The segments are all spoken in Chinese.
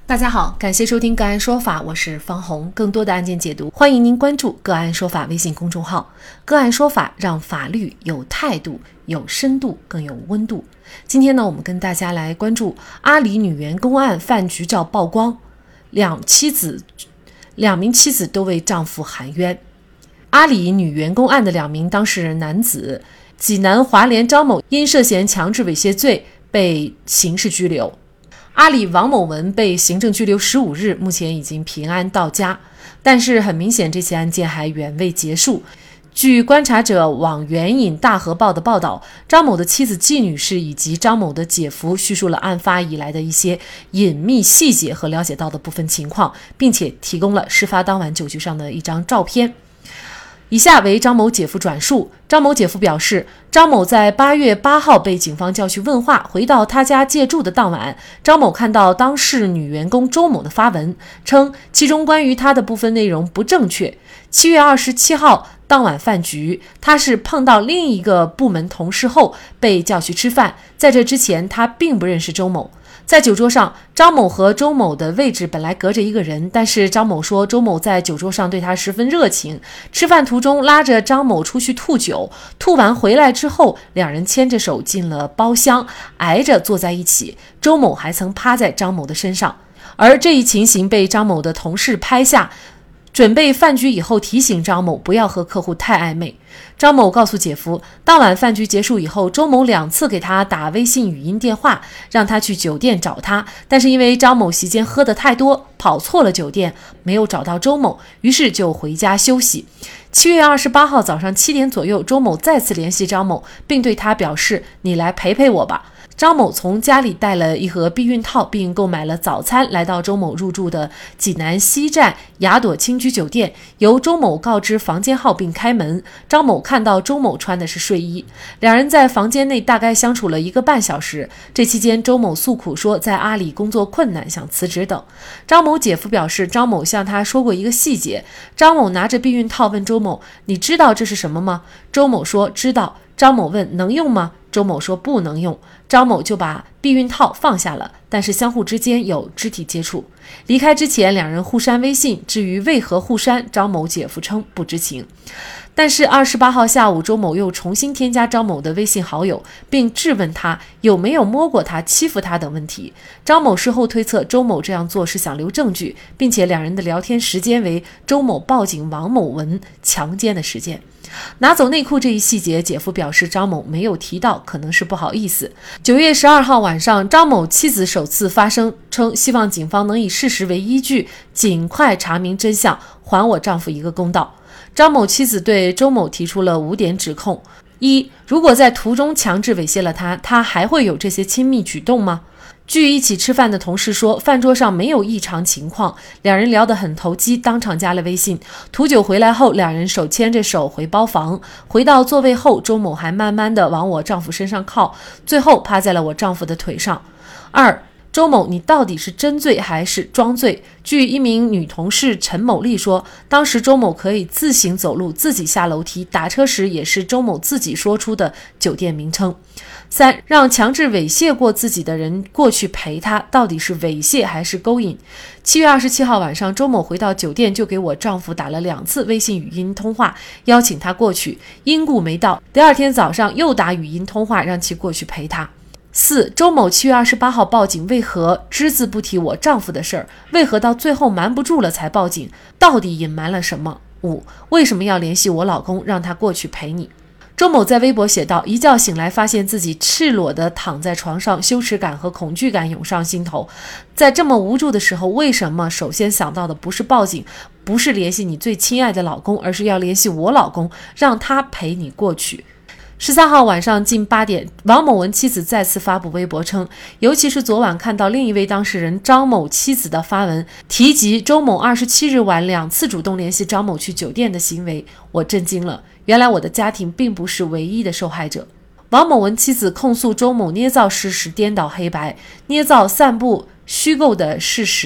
大家好，感谢收听个案说法，我是方红。更多的案件解读，欢迎您关注个案说法微信公众号。个案说法让法律有态度、有深度、更有温度。今天呢，我们跟大家来关注阿里女员工案饭局照曝光，两名妻子都为丈夫喊冤。阿里女员工案的2名当事人男子，济南华联张某因涉嫌强制猥亵罪被刑事拘留。阿里王某文被行政拘留15日，目前已经平安到家。但是很明显，这起案件还远未结束。据观察者网援引大河报的报道，张某的妻子季女士以及张某的姐夫叙述了案发以来的一些隐秘细节和了解到的部分情况，并且提供了事发当晚酒局上的一张照片。以下为张某姐夫转述。张某姐夫表示，张某在8月8号被警方叫去问话，回到他家借住的当晚，张某看到当事女员工周某的发文，称其中关于他的部分内容不正确。7月27号当晚饭局，他是碰到另一个部门同事后被叫去吃饭，在这之前他并不认识周某。在酒桌上，张某和周某的位置本来隔着一个人，但是张某说周某在酒桌上对他十分热情，吃饭途中拉着张某出去吐酒，吐完回来之后，两人牵着手进了包厢，挨着坐在一起，周某还曾趴在张某的身上。而这一情形被张某的同事拍下，准备饭局以后提醒张某不要和客户太暧昧。张某告诉姐夫，当晚饭局结束以后，周某2次给他打微信语音电话，让他去酒店找他，但是因为张某席间喝得太多，跑错了酒店，没有找到周某，于是就回家休息。7月28号早上7点左右，周某再次联系张某，并对他表示，你来陪陪我吧。张某从家里带了一盒避孕套，并购买了早餐，来到周某入住的济南西站雅朵青居酒店，由周某告知房间号并开门。张某看到周某穿的是睡衣，两人在房间内大概相处了1个半小时。这期间，周某诉苦说在阿里工作困难，想辞职等。张某姐夫表示，张某向他说过一个细节。张某拿着避孕套问周某，你知道这是什么吗？周某说知道。张某问能用吗？周某说不能用。张某就把避孕套放下了，但是相互之间有肢体接触。离开之前，两人互删微信，至于为何互删，张某姐夫称不知情。但是28号下午，周某又重新添加张某的微信好友，并质问他有没有摸过他、欺负他等问题。张某事后推测，周某这样做是想留证据，并且两人的聊天时间为周某报警王某文强奸的时间。拿走内裤这一细节，姐夫表示张某没有提到，可能是不好意思。9月12号晚上，张某妻子首次发声，称希望警方能以事实为依据，尽快查明真相，还我丈夫一个公道。张某妻子对周某提出了5点指控： 1. 如果在途中强制猥亵了他还会有这些亲密举动吗？据一起吃饭的同事说，饭桌上没有异常情况，两人聊得很投机，当场加了微信。吐酒回来后，两人手牵着手回包房，回到座位后，周某还慢慢地往我丈夫身上靠，最后趴在了我丈夫的腿上。2. 周某，你到底是真醉还是装醉？据一名女同事陈某丽说，当时周某可以自行走路，自己下楼梯，打车时也是周某自己说出的酒店名称。3. 让强制猥亵过自己的人过去陪他，到底是猥亵还是勾引？7月27号晚上，周某回到酒店就给我丈夫打了2次微信语音通话，邀请他过去，因故没到。第二天早上又打语音通话，让其过去陪他。4. 周某7月28号报警，为何只字不提我丈夫的事儿？为何到最后瞒不住了才报警？到底隐瞒了什么？5. 为什么要联系我老公，让他过去陪你？周某在微博写道，一觉醒来发现自己赤裸地躺在床上，羞耻感和恐惧感涌上心头。在这么无助的时候，为什么首先想到的不是报警，不是联系你最亲爱的老公，而是要联系我老公，让他陪你过去。13号晚上近8点，王某文妻子再次发布微博称，尤其是昨晚看到另一位当事人张某妻子的发文，提及周某27日晚2次主动联系张某去酒店的行为，我震惊了。原来我的家庭并不是唯一的受害者。王某文妻子控诉周某捏造事实，颠倒黑白，捏造散布虚构的事实，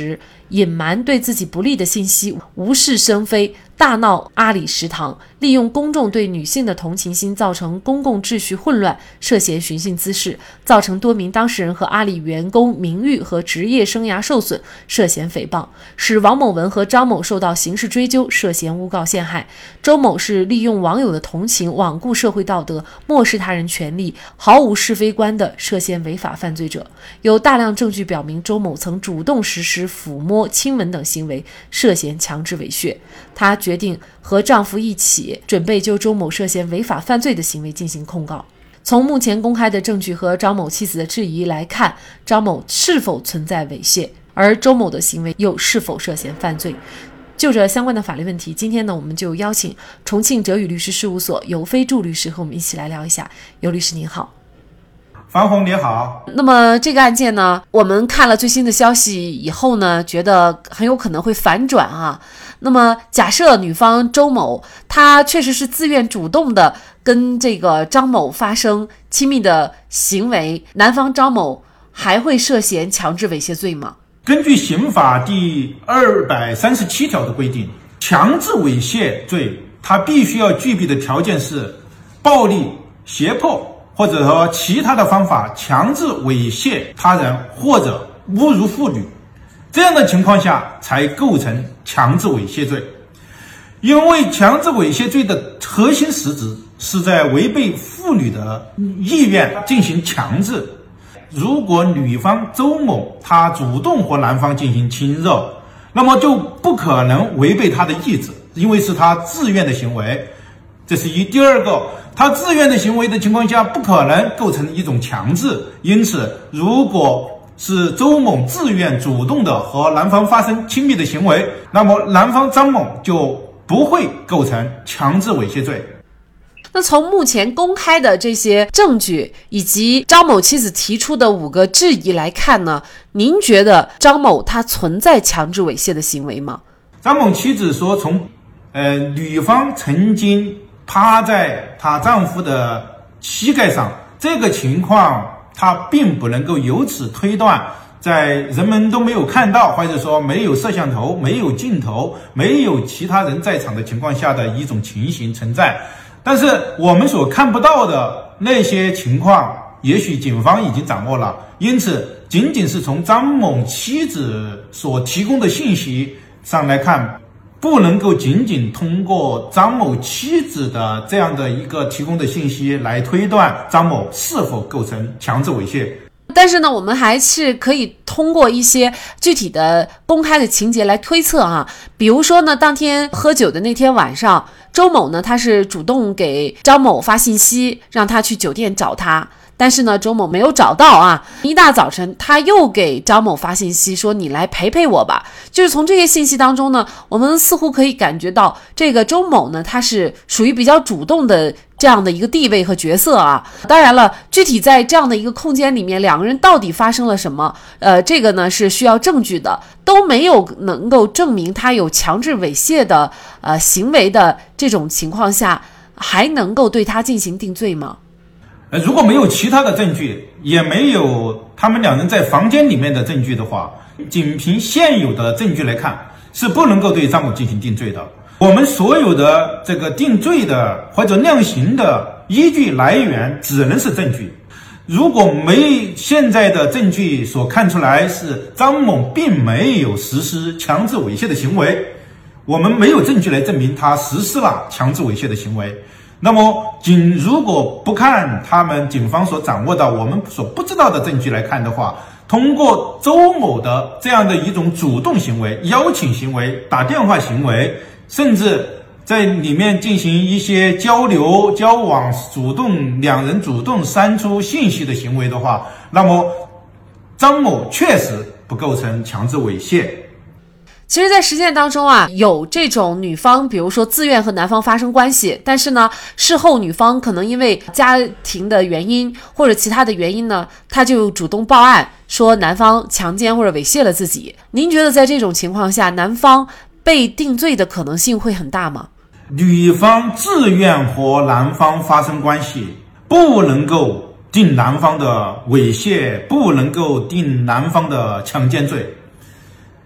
隐瞒对自己不利的信息，无事生非，大闹阿里食堂，利用公众对女性的同情心造成公共秩序混乱，涉嫌寻衅滋事，造成多名当事人和阿里员工名誉和职业生涯受损，涉嫌诽谤，使王某文和张某受到刑事追究，涉嫌诬告陷害。周某是利用网友的同情，罔顾社会道德，漠视他人权利，毫无是非观的涉嫌违法犯罪者。有大量证据表明周某曾主动实施抚摸、亲吻等行为，涉嫌强制猥亵。她决定和丈夫一起准备就周某涉嫌违法犯罪的行为进行控告。从目前公开的证据和张某妻子的质疑来看，张某是否存在猥亵，而周某的行为又是否涉嫌犯罪。就这相关的法律问题，今天呢，我们就邀请重庆哲宇律师事务所尤飞柱律师和我们一起来聊一下。尤律师您好。 方红你好。 那么这个案件呢，我们看了最新的消息以后呢，觉得很有可能会反转啊。那么假设女方周某她确实是自愿主动的跟这个张某发生亲密的行为，男方张某还会涉嫌强制猥亵罪吗？ 根据刑法第237条的规定，强制猥亵罪它必须要具备的条件是暴力、胁迫或者说其他的方法强制猥亵他人或者侮辱妇女，这样的情况下才构成强制猥亵罪。因为强制猥亵罪的核心实质是在违背妇女的意愿进行强制。如果女方周某她主动和男方进行亲热，那么就不可能违背她的意志，因为是她自愿的行为，这是一。第二个，她自愿的行为的情况下不可能构成一种强制，因此如果是周某自愿主动的和男方发生亲密的行为，那么男方张某就不会构成强制猥亵罪。 那从目前公开的这些证据以及张某妻子提出的5个质疑来看呢，您觉得张某他存在强制猥亵的行为吗？ 张某妻子说从女方曾经趴在她丈夫的膝盖上，这个情况她并不能够由此推断在人们都没有看到，或者说没有摄像头、没有镜头、没有其他人在场的情况下的一种情形存在。但是我们所看不到的那些情况，也许警方已经掌握了，因此仅仅是从张某妻子所提供的信息上来看，不能够仅仅通过张某妻子的这样的一个提供的信息来推断张某是否构成强制猥亵。 但是呢，我们还是可以通过一些具体的公开的情节来推测啊。比如说呢，当天喝酒的那天晚上，周某呢他是主动给张某发信息，让他去酒店找他。但是呢，周某没有找到啊。一大早晨，他又给张某发信息说：“你来陪陪我吧。”就是从这些信息当中呢，我们似乎可以感觉到，这个周某呢，他是属于比较主动的这样的一个地位和角色啊。当然了，具体在这样的一个空间里面，两个人到底发生了什么，这个呢是需要证据的，都没有能够证明他有强制猥亵的行为的这种情况下，还能够对他进行定罪吗？ 如果没有其他的证据，也没有他们两人在房间里面的证据的话，仅凭现有的证据来看，是不能够对张某进行定罪的。我们所有的这个定罪的或者量刑的依据来源只能是证据。如果没现在的证据所看出来是张某并没有实施强制猥亵的行为，我们没有证据来证明他实施了强制猥亵的行为，那么如果不看他们警方所掌握到我们所不知道的证据来看的话，通过周某的这样的一种主动行为、邀请行为、打电话行为，甚至在里面进行一些交流交往，两人主动删除信息的行为的话，那么张某确实不构成强制猥亵。 其实在实践当中啊，有这种女方比如说自愿和男方发生关系，但是呢事后女方可能因为家庭的原因或者其他的原因呢，她就主动报案说男方强奸或者猥亵了自己。您觉得在这种情况下，男方被定罪的可能性会很大吗？ 女方自愿和男方发生关系，不能够定男方的猥亵，不能够定男方的强奸罪。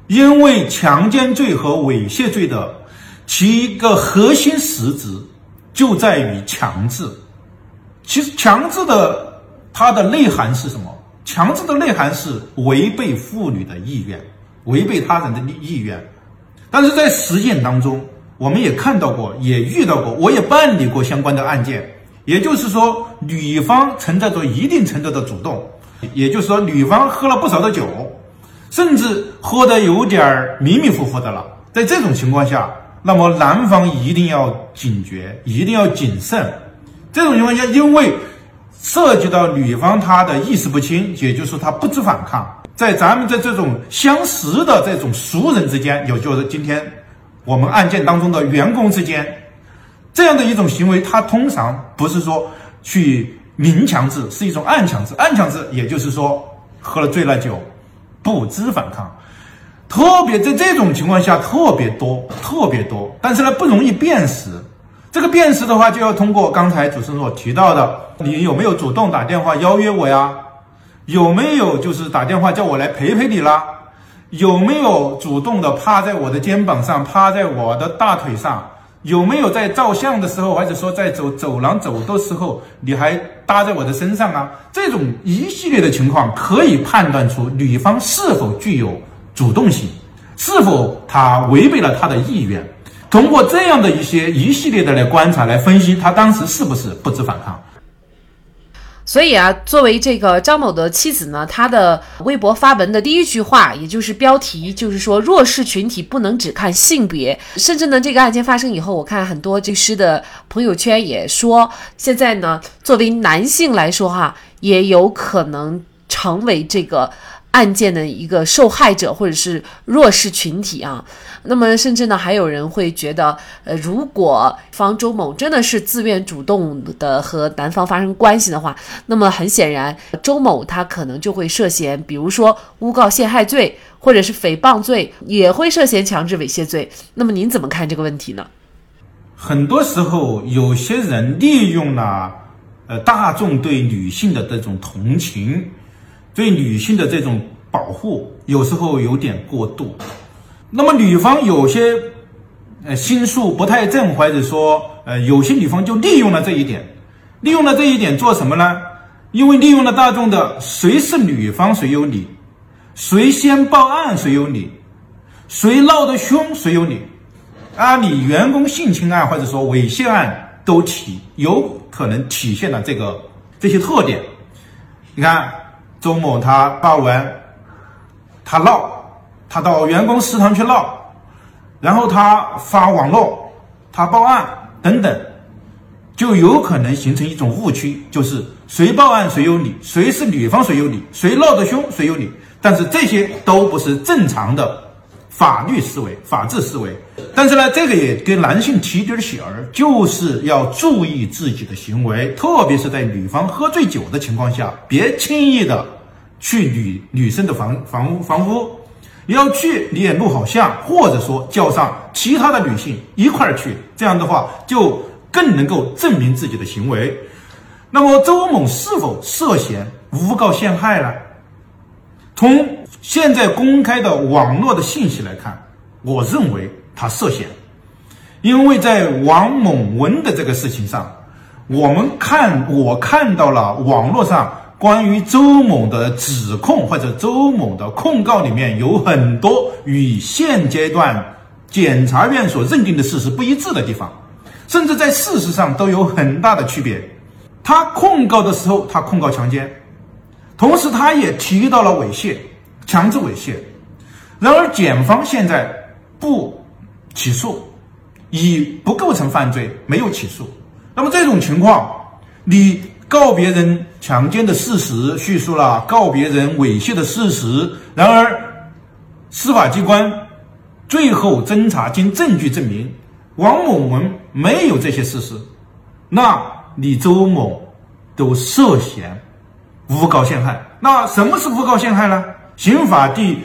因为强奸罪和猥亵罪的其一个核心实质就在于强制。其实强制的它的内涵是什么？强制的内涵是违背妇女的意愿，违背他人的意愿。但是在实践当中，我们也看到过，也遇到过，我也办理过相关的案件。也就是说，女方存在着一定程度的主动，也就是说，女方喝了不少的酒，甚至喝得有点迷迷糊糊的了。在这种情况下，那么男方一定要警觉，一定要谨慎。这种情况下，因为涉及到女方她的意识不清，也就是说她不知反抗，在咱们在这种相识的这种熟人之间，也就是今天我们案件当中的员工之间，这样的一种行为，它通常不是说去明强制，是一种暗强制。暗强制也就是说喝了醉了酒不知反抗，特别在这种情况下特别多，但是呢不容易辨识。这个辨识的话，就要通过刚才主持人所提到的，你有没有主动打电话邀约我呀？有没有就是打电话叫我来陪陪你啦？有没有主动的趴在我的肩膀上，趴在我的大腿上？有没有在照相的时候，或者说在走廊走的时候，你还搭在我的身上啊？这种一系列的情况可以判断出女方是否具有主动性，是否她违背了她的意愿。通过这样的一系列的来观察来分析，她当时是不是不知反抗。 所以啊，作为这个张某的妻子呢，她的微博发文的第一句话，也就是标题，就是说弱势群体不能只看性别。甚至呢，这个案件发生以后，我看很多律师的朋友圈也说，现在呢，作为男性来说哈，也有可能成为这个案件的一个受害者或者是弱势群体啊。那么甚至呢还有人会觉得如果方周某真的是自愿主动的和男方发生关系的话，那么很显然周某他可能就会涉嫌比如说诬告陷害罪或者是诽谤罪，也会涉嫌强制猥亵罪。那么您怎么看这个问题呢？ 很多时候有些人利用了大众对女性的这种同情，对女性的这种保护，有时候有点过度。那么女方有些心术不太正，或者说有些女方就利用了这一点做什么呢？因为利用了大众的谁是女方谁有理，谁先报案谁有理，谁闹得凶谁有理啊！你员工性侵案或者说猥亵案都有可能体现了这些特点。你看周某他发文，他闹，他到员工食堂去闹，然后他发网络，他报案等等，就有可能形成一种误区，就是谁报案谁有理，谁是女方谁有理，谁闹得凶谁有理。但是这些都不是正常的法律思维、法治思维。但是呢，这个也给男性提点醒儿，就是要注意自己的行为，特别是在女方喝醉酒的情况下，别轻易的去女生的房屋。你要去，你也录好像，或者说叫上其他的女性一块儿去，这样的话就更能够证明自己的行为。那么周某是否涉嫌诬告陷害呢？从现在公开的网络的信息来看，我认为他涉嫌。因为在王某文的这个事情上，我看到了网络上关于周某的指控或者周某的控告里面有很多与现阶段检察院所认定的事实不一致的地方，甚至在事实上都有很大的区别。他控告的时候，他控告强奸，同时他也提到了猥亵，强制猥亵。然而检方现在不起诉，以不构成犯罪没有起诉。那么这种情况，你告别人强奸的事实叙述了，告别人猥亵的事实，然而司法机关最后侦查经证据证明王某文没有这些事实，那你周某都涉嫌诬告陷害。那什么是诬告陷害呢？刑法第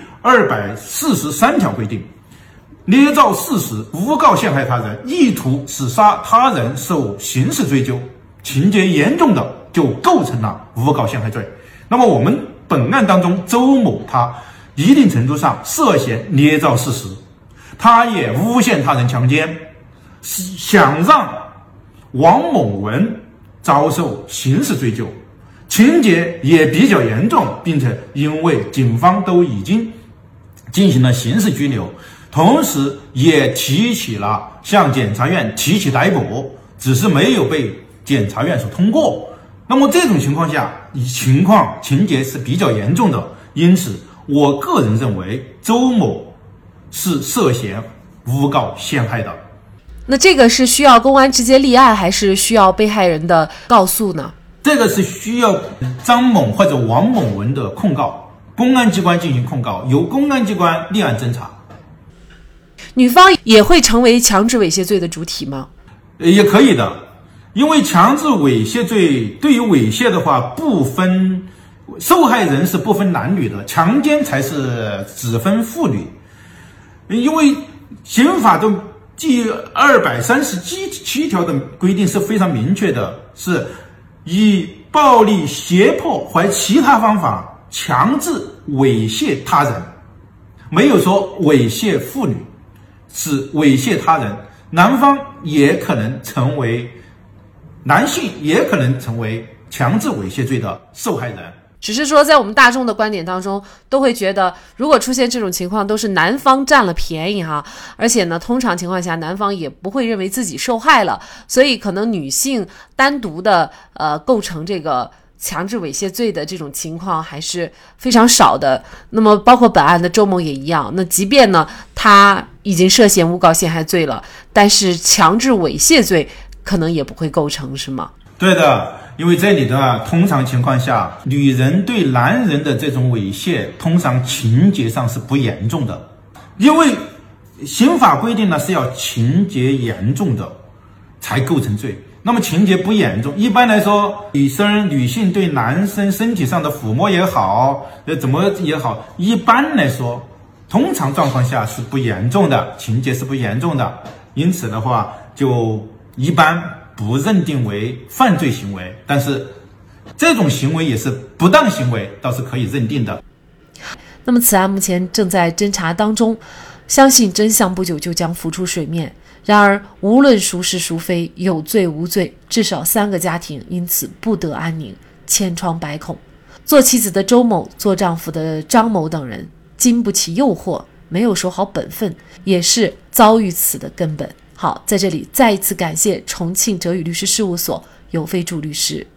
243条规定，捏造事实诬告陷害他人，意图使杀他人受刑事追究，情节严重的就构成了诬告陷害罪。那么我们本案当中，周某他一定程度上涉嫌捏造事实，他也诬陷他人强奸，想让王某文遭受刑事追究，情节也比较严重，并且因为警方都已经进行了刑事拘留，同时也提起了向检察院提起逮捕，只是没有被检察院所通过。那么这种情况下，情节是比较严重的，因此我个人认为周某是涉嫌诬告陷害的。 那这个是需要公安直接立案，还是需要被害人的告诉呢？ 这个是需要张某或者王某文的控告，公安机关进行控告，由公安机关立案侦查。 女方也会成为强制猥亵罪的主体吗？ 也可以的，因为强制猥亵罪对于猥亵的话，不分受害人是不分男女的，强奸才是只分妇女。因为刑法的第237条的规定是非常明确的，是以暴力、胁迫或其他方法强制猥亵他人，没有说猥亵妇女，是猥亵他人。男性也可能成为强制猥亵罪的受害人。 只是说在我们大众的观点当中，都会觉得如果出现这种情况都是男方占了便宜哈，而且呢通常情况下男方也不会认为自己受害了，所以可能女性单独的构成这个强制猥亵罪的这种情况还是非常少的。那么包括本案的周某也一样，那即便呢他已经涉嫌诬告陷害罪了，但是强制猥亵罪可能也不会构成，是吗？ 对的，因为这里的通常情况下，女人对男人的这种猥亵通常情节上是不严重的，因为刑法规定呢是要情节严重的才构成罪。那么情节不严重，一般来说女性对男生身体上的抚摸也好，怎么也好，一般来说通常状况下是不严重的，情节是不严重的，因此的话就一般不认定为犯罪行为，但是这种行为也是不当行为，倒是可以认定的。 那么此案目前正在侦查当中，相信真相不久就将浮出水面。然而无论孰是孰非，有罪无罪，至少3个家庭因此不得安宁，千疮百孔。做妻子的周某，做丈夫的张某等人经不起诱惑，没有守好本分，也是遭遇此的根本。好，在这里再一次感谢重庆哲宇律师事务所尤飞柱律师。